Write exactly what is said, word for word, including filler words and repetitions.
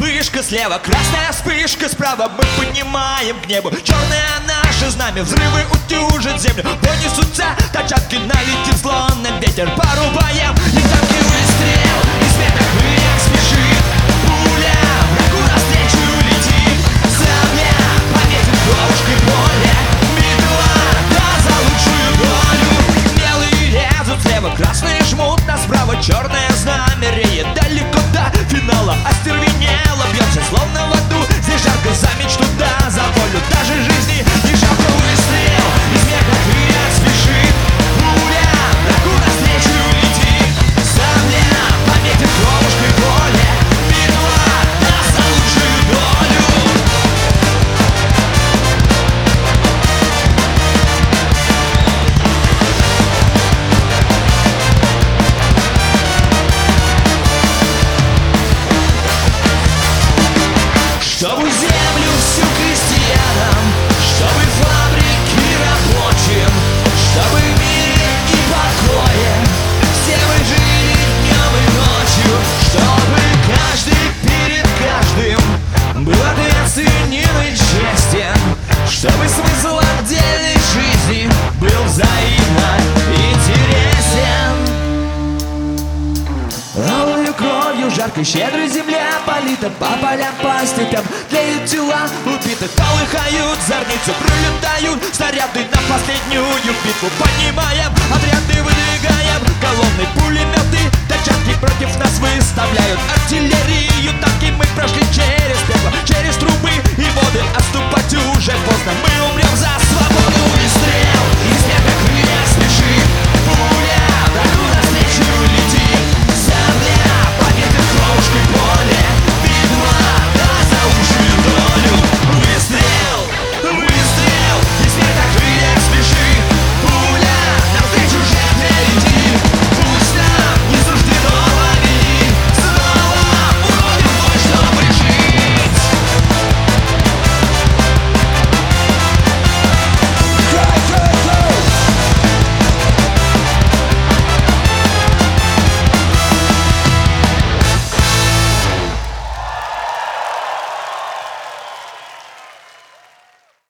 вспышка слева, красная вспышка справа. Мы поднимаем к небу черное наше знамя. Взрывы утюжат землю, понесутся тачанки, налетит словно ветер. Порубаем, и танки выстрел, и света пыль спешит. Пуля врагу навстречу летит. Земля пометит кровушкой поле. Битва, да, за лучшую долю. Белые лезут слева, красные жмут нас справа. Черное знамя реет далеко до финала. Остервенело бьется, словно в аду. Здесь жарко за мечту, да, за волю. Даже жизни не жалко выстрел. Из неба пыль спешит. Пуля врагу навстречу летит. Земля пометит кровушкой поле. Битва, да, за лучшую долю. Чтобы землю всю крестьянам, чтобы фабрики рабочим, чтобы в мире и покое все мы жили днем и ночью, чтобы каждый перед каждым был ответственен и честен, чтобы смысл отдельной жизни был взаимно интересен. Алою кровью жаркой щедрой земля полита, по полям, по степям тлеют тела убитых. Полыхают зорницы, пролетают снаряды на последнюю битву. Поднимаем отряды, выдвигаем колонны, пулеметы, тачанки против нас выставляют артиллерию.